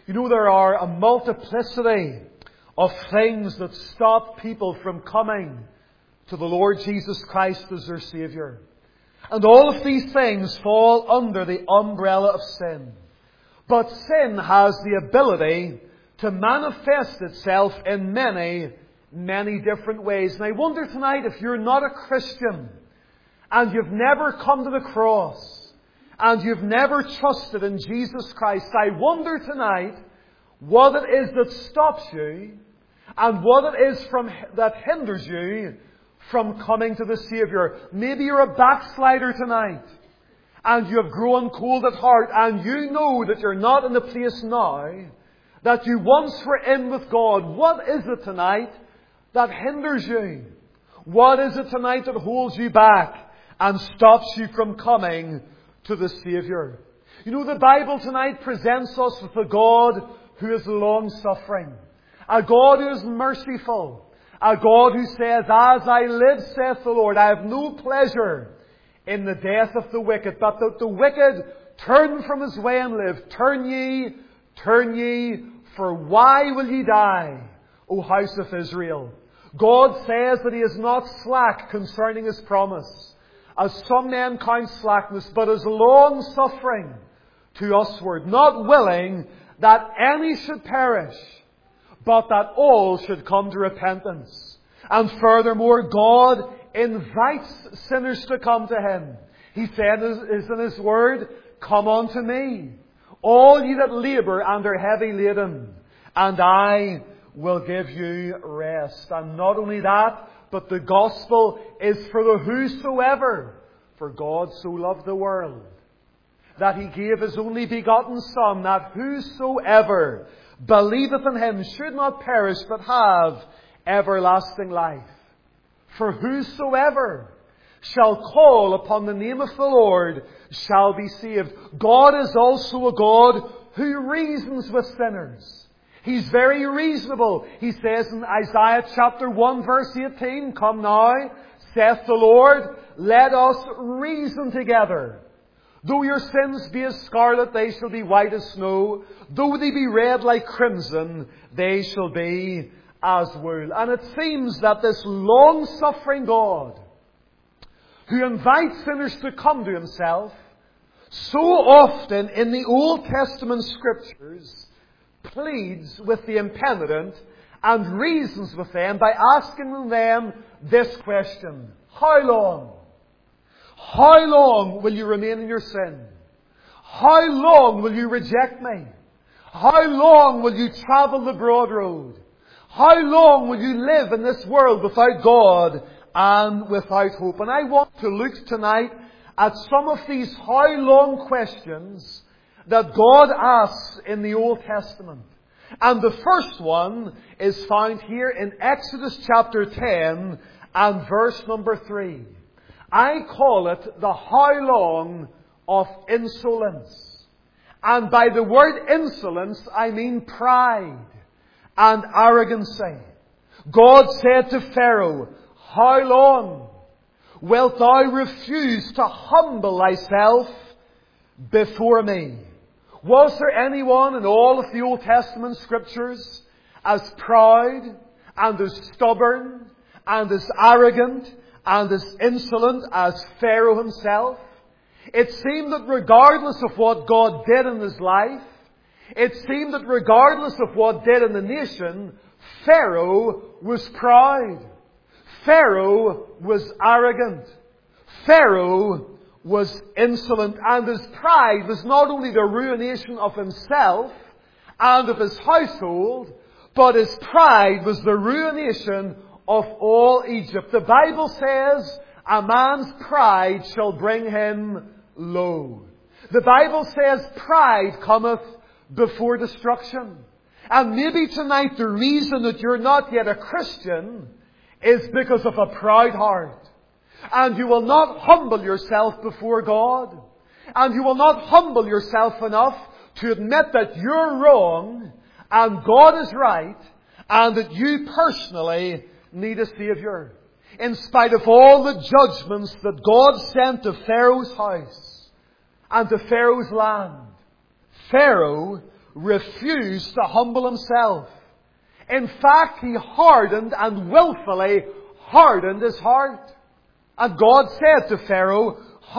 You know, there are a multiplicity of things that stop people from coming to the Lord Jesus Christ as their Saviour. And all of these things fall under the umbrella of sin. But sin has the ability to manifest itself in many, many different ways. And I wonder tonight, if you're not a Christian and you've never come to the cross and you've never trusted in Jesus Christ, I wonder tonight what it is that stops you and what it is that hinders you from coming to the Saviour. Maybe you're a backslider tonight and you have grown cold at heart and you know that you're not in the place now that you once were in with God. What is it tonight that hinders you? What is it tonight that holds you back and stops you from coming to the Saviour? You know, the Bible tonight presents us with a God who is long-suffering, a God who is merciful, a God who says, "As I live, saith the Lord, I have no pleasure in the death of the wicked, but that the wicked turn from his way and live. Turn ye, for why will ye die, O house of Israel?" God says that He is not slack concerning His promise, as some men count slackness, but is long-suffering to usward, not willing that any should perish, but that all should come to repentance. And furthermore, God invites sinners to come to Him. He said in His Word, "Come unto me, all ye that labour and are heavy laden, and I will give you rest." And not only that, but the gospel is for the whosoever. For God so loved the world that He gave His only begotten Son, that whosoever believeth in Him should not perish, but have everlasting life. For whosoever shall call upon the name of the Lord shall be saved. God is also a God who reasons with sinners. He's very reasonable. He says in Isaiah chapter 1 verse 18, "Come now, saith the Lord, let us reason together. Though your sins be as scarlet, they shall be white as snow. Though they be red like crimson, they shall be as wool." And it seems that this long-suffering God, who invites sinners to come to Himself, so often in the Old Testament Scriptures pleads with the impenitent and reasons with them by asking them this question: How long? How long will you remain in your sin? How long will you reject me? How long will you travel the broad road? How long will you live in this world without God and without hope? And I want to look tonight at some of these how long questions that God asks in the Old Testament. And the first one is found here in Exodus chapter 10 and verse number 3. I call it the how long of insolence. And by the word insolence, I mean pride and arrogancy. God said to Pharaoh, "How long wilt thou refuse to humble thyself before me?" Was there anyone in all of the Old Testament Scriptures as proud and as stubborn and as arrogant and as insolent as Pharaoh himself? It seemed that regardless of what God did in his life, it seemed that regardless of what did in the nation, Pharaoh was proud. Pharaoh was arrogant. Pharaoh was insolent. And his pride was not only the ruination of himself and of his household, but his pride was the ruination of all Egypt. The Bible says, "A man's pride shall bring him low." The Bible says, "Pride cometh before destruction." And maybe tonight the reason that you're not yet a Christian is because of a proud heart. And you will not humble yourself before God. And you will not humble yourself enough to admit that you're wrong and God is right, and that you personally need a Saviour. In spite of all the judgments that God sent to Pharaoh's house and to Pharaoh's land, Pharaoh refused to humble himself. In fact, he hardened and willfully hardened his heart. And God said to Pharaoh,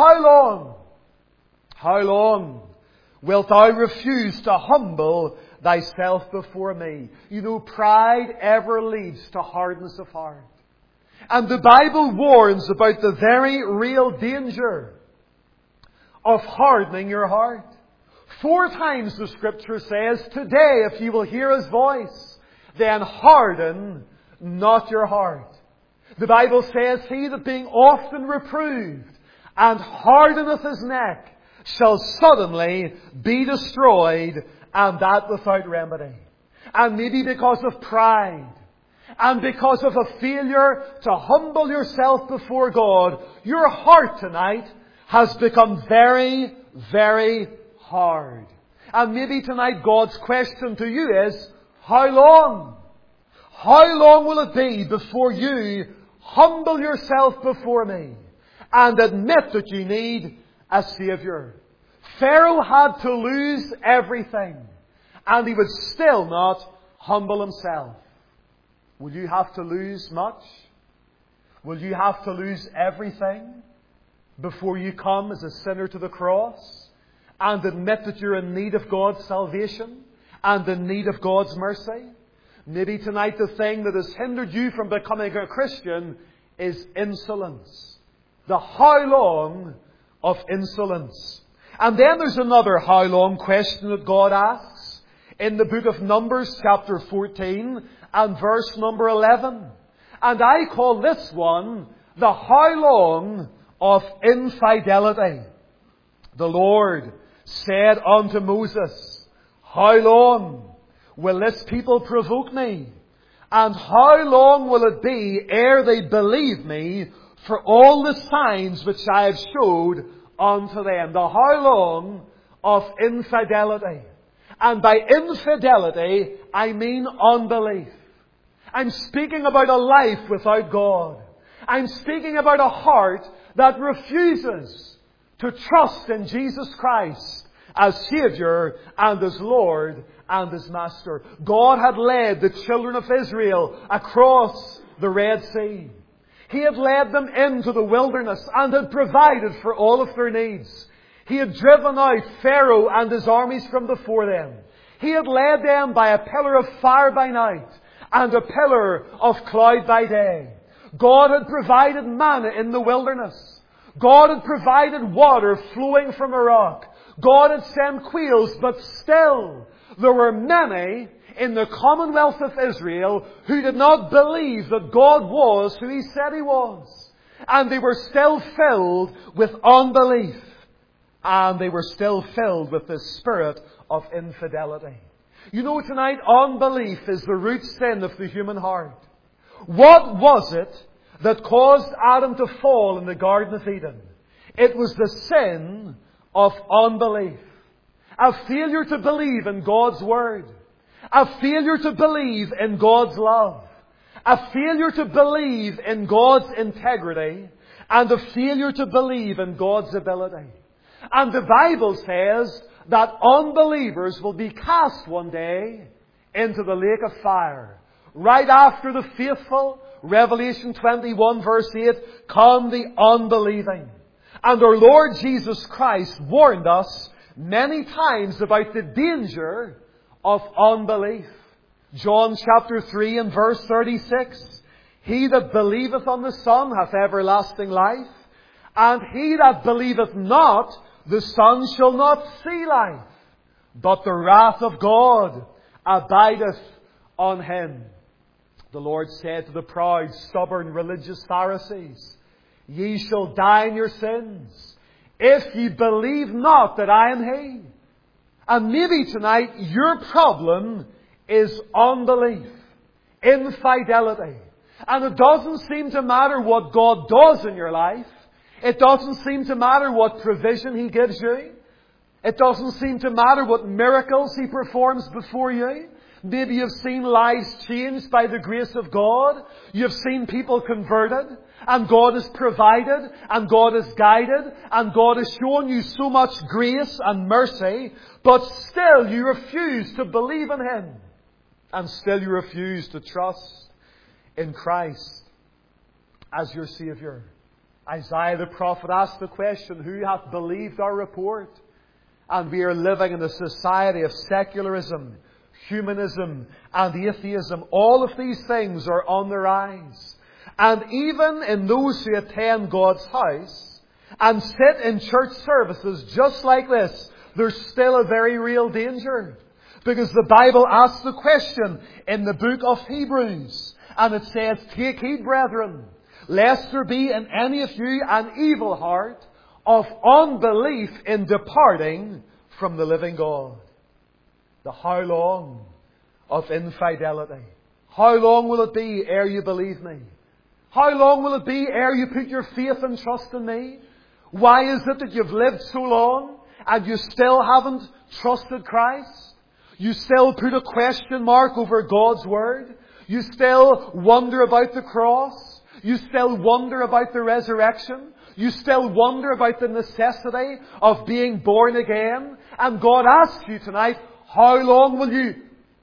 how long wilt thou refuse to humble thyself before me? You know, pride ever leads to hardness of heart. And the Bible warns about the very real danger of hardening your heart. 4 times the Scripture says, today if you will hear His voice, then harden not your heart. The Bible says, he that being often reproved and hardeneth his neck shall suddenly be destroyed, and that without remedy. And maybe because of pride, and because of a failure to humble yourself before God, your heart tonight has become very, very hard. And maybe tonight God's question to you is, how long? How long will it be before you humble yourself before me and admit that you need a Saviour? Pharaoh had to lose everything, and he would still not humble himself. Will you have to lose much? Will you have to lose everything before you come as a sinner to the cross and admit that you're in need of God's salvation and in need of God's mercy? Maybe tonight the thing that has hindered you from becoming a Christian is insolence. The how long of insolence. And then there's another how long question that God asks in the book of Numbers chapter 14 and verse number 11. And I call this one the how long of infidelity. The Lord said unto Moses, how long will this people provoke me? And how long will it be ere they believe me for all the signs which I have showed unto them? The how long of infidelity. And by infidelity, I mean unbelief. I'm speaking about a life without God. I'm speaking about a heart that refuses to trust in Jesus Christ as Saviour and as Lord and as Master. God had led the children of Israel across the Red Sea. He had led them into the wilderness and had provided for all of their needs. He had driven out Pharaoh and his armies from before them. He had led them by a pillar of fire by night and a pillar of cloud by day. God had provided manna in the wilderness. God had provided water flowing from a rock. God had sent quails, but still there were many in the commonwealth of Israel who did not believe that God was who He said He was. And they were still filled with unbelief. And they were still filled with the spirit of infidelity. You know, tonight, unbelief is the root sin of the human heart. What was it that caused Adam to fall in the Garden of Eden? It was the sin of unbelief. A failure to believe in God's Word. A failure to believe in God's love. A failure to believe in God's integrity. And a failure to believe in God's ability. And the Bible says that unbelievers will be cast one day into the lake of fire. Right after the faithful, Revelation 21 verse 8, come the unbelieving. And our Lord Jesus Christ warned us many times about the danger of unbelief. John chapter 3 and verse 36, he that believeth on the Son hath everlasting life, and he that believeth not the Son shall not see life, but the wrath of God abideth on him. The Lord said to the proud, stubborn, religious Pharisees, ye shall die in your sins, if ye believe not that I am He. And maybe tonight your problem is unbelief, infidelity. And it doesn't seem to matter what God does in your life. It doesn't seem to matter what provision He gives you. It doesn't seem to matter what miracles He performs before you. Maybe you've seen lives changed by the grace of God. You've seen people converted. and God has provided, and God has guided, and God has shown you so much grace and mercy, but still you refuse to believe in Him, and still you refuse to trust in Christ as your Saviour. Isaiah the prophet asked the question, who hath believed our report? And we are living in a society of secularism, humanism, and atheism. All of these things are on the rise. And even in those who attend God's house and sit in church services just like this, there's still a very real danger. Because the Bible asks the question in the book of Hebrews, and it says, take heed, brethren, lest there be in any of you an evil heart of unbelief in departing from the living God. The how long of infidelity? How long will it be ere you believe me? How long will it be ere you put your faith and trust in me? Why is it that you've lived so long and you still haven't trusted Christ? You still put a question mark over God's Word? You still wonder about the cross? You still wonder about the resurrection? You still wonder about the necessity of being born again? And God asks you tonight, how long will you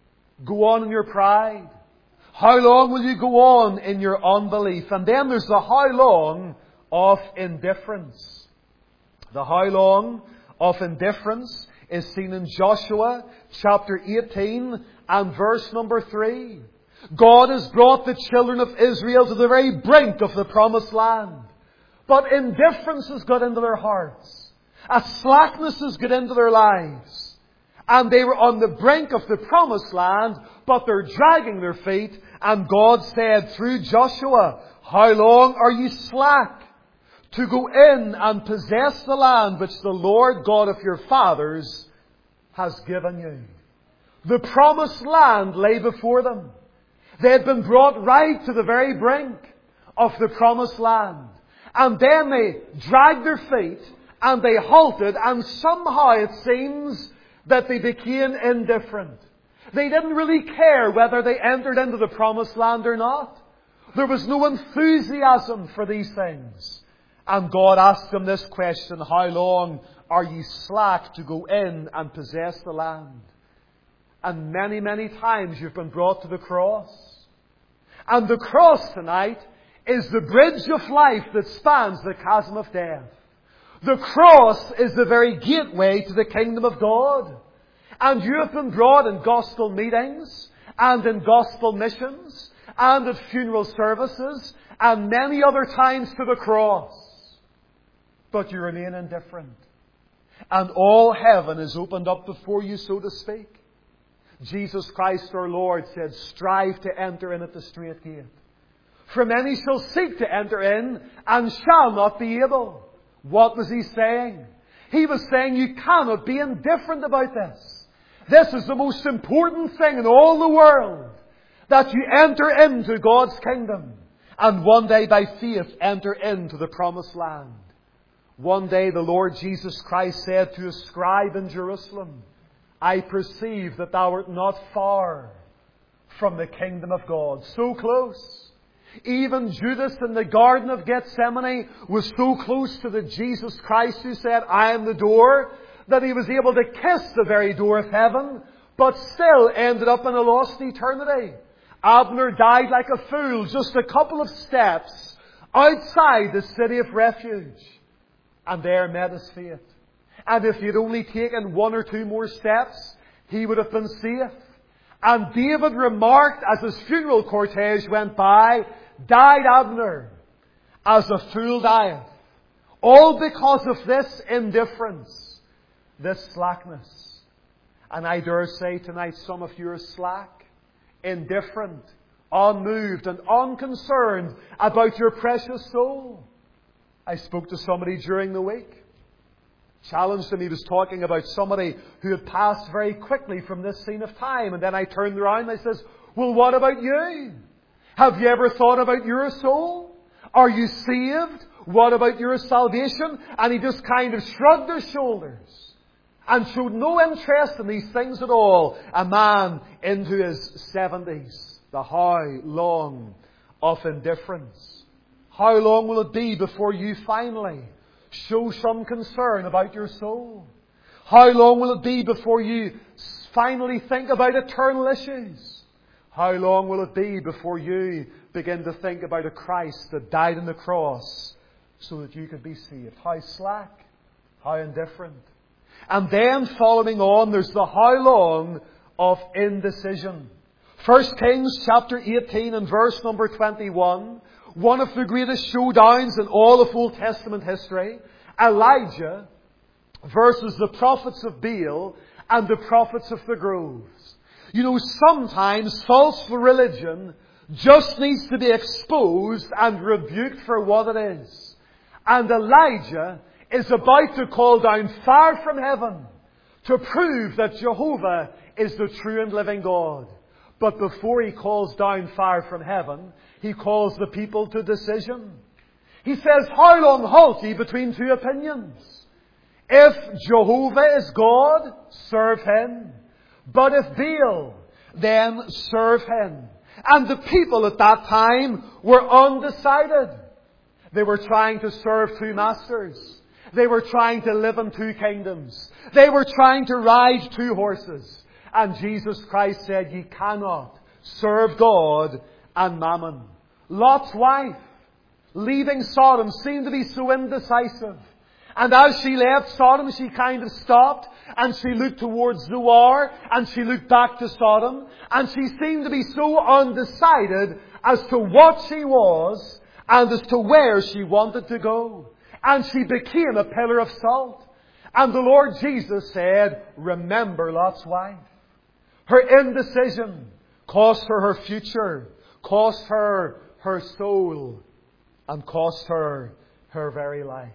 go on in your pride? How long will you go on in your unbelief? And then there's the how long of indifference. The how long of indifference is seen in Joshua chapter 18 and verse number 3. God has brought the children of Israel to the very brink of the promised land. But indifference has got into their hearts. A slackness has got into their lives. And they were on the brink of the promised land, but they're dragging their feet. And God said through Joshua, how long are you slack to go in and possess the land which the Lord God of your fathers has given you? The promised land lay before them. They had been brought right to the very brink of the promised land. And then they dragged their feet and they halted, and somehow it seems that they became indifferent. They didn't really care whether they entered into the promised land or not. There was no enthusiasm for these things. And God asked them this question, how long are ye slack to go in and possess the land? And many, many times you've been brought to the cross. And the cross tonight is the bridge of life that spans the chasm of death. The cross is the very gateway to the kingdom of God. And you have been brought in gospel meetings and in gospel missions and at funeral services and many other times to the cross. But you remain indifferent. And all heaven is opened up before you, so to speak. Jesus Christ our Lord said, strive to enter in at the strait gate. For many shall seek to enter in and shall not be able. What was He saying? He was saying you cannot be indifferent about this. This is the most important thing in all the world. That you enter into God's kingdom. And one day by faith enter into the promised land. One day the Lord Jesus Christ said to a scribe in Jerusalem, I perceive that thou art not far from the kingdom of God. So close. Even Judas in the Garden of Gethsemane was so close to the Jesus Christ who said, I am the door, that he was able to kiss the very door of heaven, but still ended up in a lost eternity. Abner died like a fool just a couple of steps outside the city of refuge. And there met his fate. And if he had only taken one or two more steps, he would have been safe. And David remarked as his funeral cortege went by, died Abner as a fool dieth. All because of this indifference, this slackness. And I dare say tonight some of you are slack, indifferent, unmoved and unconcerned about your precious soul. I spoke to somebody during the week. Challenged him. He was talking about somebody who had passed very quickly from this scene of time. And then I turned around and I says, well, what about you? Have you ever thought about your soul? Are you saved? What about your salvation? And he just kind of shrugged his shoulders and showed no interest in these things at all. A man into his 70s. The how long of indifference. How long will it be before you finally show some concern about your soul? How long will it be before you finally think about eternal issues? How long will it be before you begin to think about a Christ that died on the cross so that you could be saved? How slack, how indifferent. And then following on, there's the how long of indecision. 1 Kings chapter 18 and verse number 21, one of the greatest showdowns in all of Old Testament history. Elijah versus the prophets of Baal and the prophets of the groves. You know, sometimes false religion just needs to be exposed and rebuked for what it is. And Elijah is about to call down fire from heaven to prove that Jehovah is the true and living God. But before he calls down fire from heaven, he calls the people to decision. He says, how long halt ye between two opinions? If Jehovah is God, serve Him. But if Baal, then serve him. And the people at that time were undecided. They were trying to serve two masters. They were trying to live in two kingdoms. They were trying to ride two horses. And Jesus Christ said, ye cannot serve God and mammon. Lot's wife, leaving Sodom, seemed to be so indecisive. And as she left Sodom, she kind of stopped and she looked towards Zoar and she looked back to Sodom. And she seemed to be so undecided as to what she was and as to where she wanted to go. And she became a pillar of salt. And the Lord Jesus said, remember Lot's wife. Her indecision cost her her future, cost her her soul, and cost her her very life.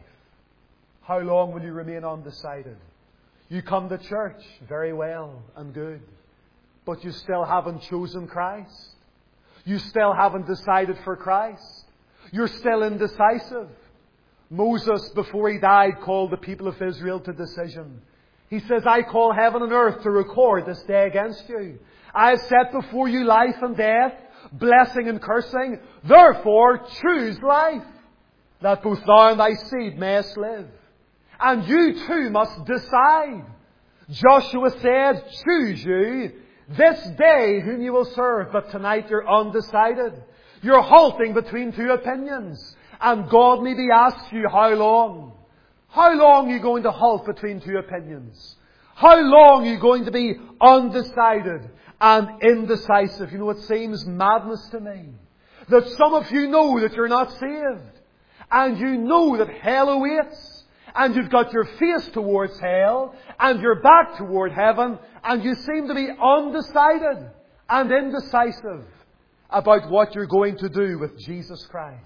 How long will you remain undecided? You come to church, very well and good, but you still haven't chosen Christ. You still haven't decided for Christ. You're still indecisive. Moses, before he died, called the people of Israel to decision. He says, I call heaven and earth to record this day against you. I have set before you life and death, blessing and cursing. Therefore, choose life, that both thou and thy seed mayest live. And you too must decide. Joshua said, choose you this day whom you will serve. But tonight you're undecided. You're halting between two opinions. And God maybe asks you, how long? How long are you going to halt between two opinions? How long are you going to be undecided and indecisive? You know, it seems madness to me that some of you know that you're not saved. And you know that hell awaits. And you've got your face towards hell and your back toward heaven. And you seem to be undecided and indecisive about what you're going to do with Jesus Christ.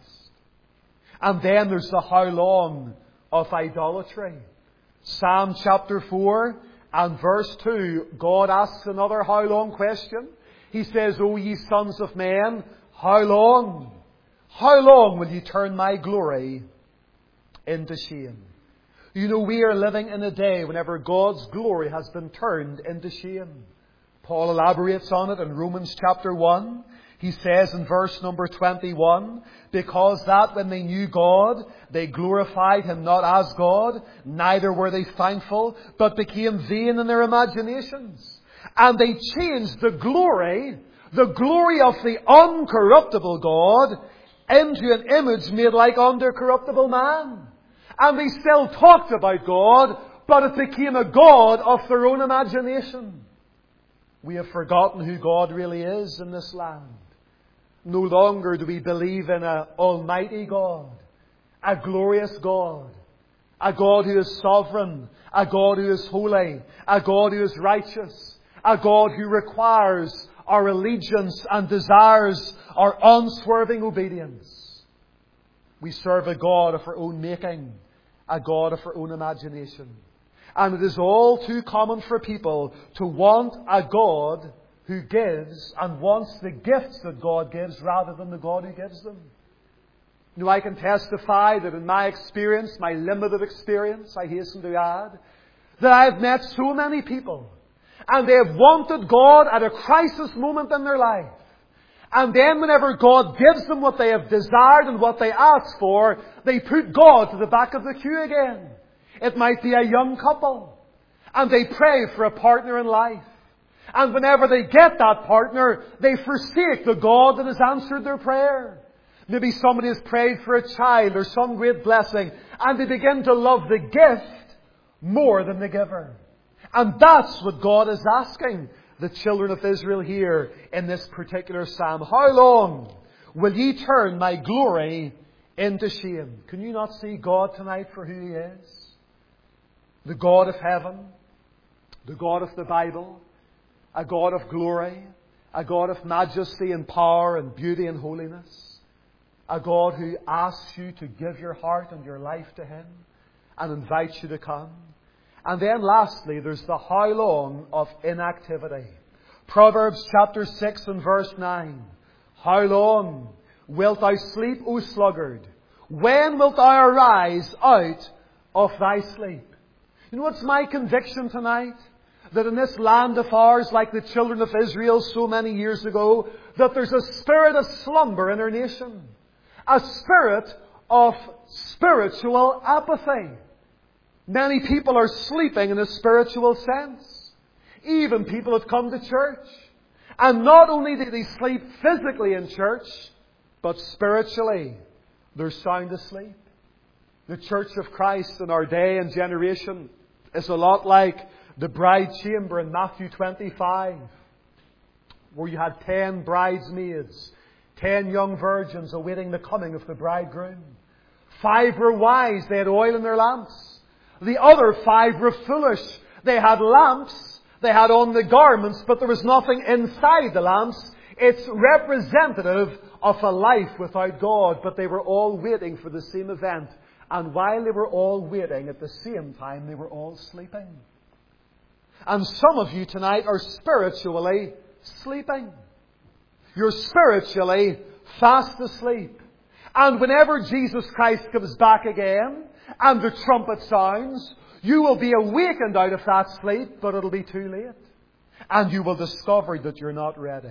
And then there's the how long of idolatry. Psalm chapter 4 and verse 2, God asks another how long question. He says, O ye sons of men, how long? How long will you turn my glory into shame? You know, we are living in a day whenever God's glory has been turned into shame. Paul elaborates on it in Romans chapter 1. He says in verse number 21, because that when they knew God, they glorified Him not as God, neither were they thankful, but became vain in their imaginations. And they changed the glory of the uncorruptible God, into an image made like unto corruptible man. And they still talked about God, but it became a God of their own imagination. We have forgotten who God really is in this land. No longer do we believe in an almighty God, a glorious God, a God who is sovereign, a God who is holy, a God who is righteous, a God who requires our allegiance and desires our unswerving obedience. We serve a God of our own making, a God of our own imagination. And it is all too common for people to want a God who gives and wants the gifts that God gives rather than the God who gives them. You know, I can testify that in my experience, my limited experience, I hasten to add, that I have met so many people and they have wanted God at a crisis moment in their life. And then whenever God gives them what they have desired and what they ask for, they put God to the back of the queue again. It might be a young couple. And they pray for a partner in life. And whenever they get that partner, they forsake the God that has answered their prayer. Maybe somebody has prayed for a child or some great blessing, and they begin to love the gift more than the giver. And that's what God is asking the children of Israel here in this particular psalm. How long will ye turn my glory into shame? Can you not see God tonight for who He is? The God of heaven, the God of the Bible, a God of glory, a God of majesty and power and beauty and holiness, a God who asks you to give your heart and your life to Him and invites you to come. And then lastly, there's the how long of inactivity. Proverbs chapter 6 and verse 9. How long wilt thou sleep, O sluggard? When wilt thou arise out of thy sleep? You know what's my conviction tonight? That in this land of ours, like the children of Israel so many years ago, that there's a spirit of slumber in our nation. A spirit of spiritual apathy. Many people are sleeping in a spiritual sense. Even people have come to church. And not only do they sleep physically in church, but spiritually they're sound asleep. The Church of Christ in our day and generation is a lot like the bride chamber in Matthew 25, where you had 10 bridesmaids, 10 young virgins awaiting the coming of the bridegroom. 5 were wise, they had oil in their lamps. The other 5 were foolish. They had lamps, they had on the garments, but there was nothing inside the lamps. It's representative of a life without God, but they were all waiting for the same event. And while they were all waiting, at the same time, they were all sleeping. And some of you tonight are spiritually sleeping. You're spiritually fast asleep. And whenever Jesus Christ comes back again, and the trumpet sounds, you will be awakened out of that sleep, but it'll be too late. And you will discover that you're not ready.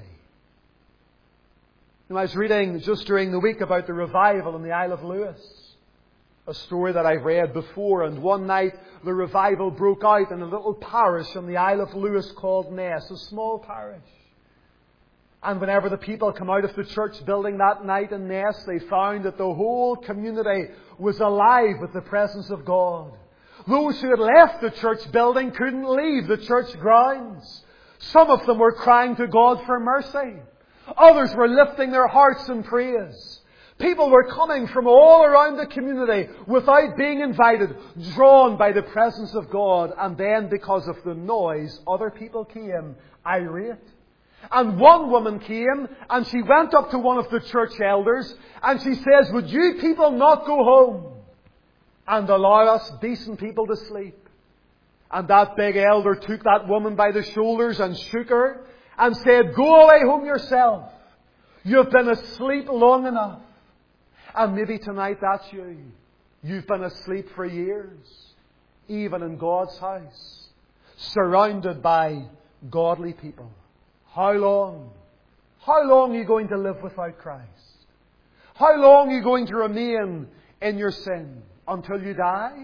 I was reading just during the week about the revival in the Isle of Lewis. A story that I've read before. And one night the revival broke out in a little parish on the Isle of Lewis called Ness, a small parish. And whenever the people come out of the church building that night in Ness, they found that the whole community was alive with the presence of God. Those who had left the church building couldn't leave the church grounds. Some of them were crying to God for mercy. Others were lifting their hearts in praise. People were coming from all around the community without being invited, drawn by the presence of God. And then because of the noise, other people came irate. And one woman came and she went up to one of the church elders and she says, "Would you people not go home and allow us decent people to sleep?" And that big elder took that woman by the shoulders and shook her and said, "Go away home yourself. You've been asleep long enough." And maybe tonight that's you. You've been asleep for years, even in God's house, surrounded by godly people. How long? How long are you going to live without Christ? How long are you going to remain in your sin? Until you die?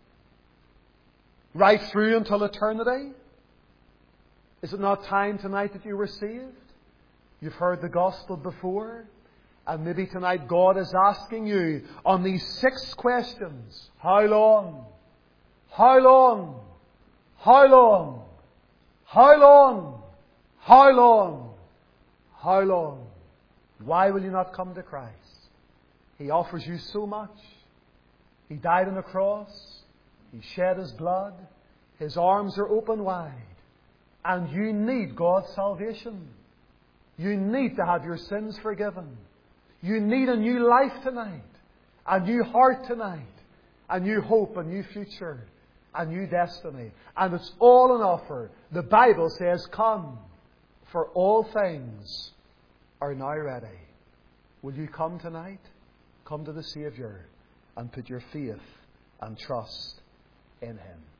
Right through until eternity? Is it not time tonight that you were saved? You've heard the gospel before. And maybe tonight God is asking you on these 6 questions. How long? How long? How long? How long? How long? How long? Why will you not come to Christ? He offers you so much. He died on the cross. He shed His blood. His arms are open wide. And you need God's salvation. You need to have your sins forgiven. You need a new life tonight. A new heart tonight. A new hope, a new future. A new destiny. And it's all on offer. The Bible says, "Come, for all things are now ready." Will you come tonight? Come to the Saviour and put your faith and trust in Him.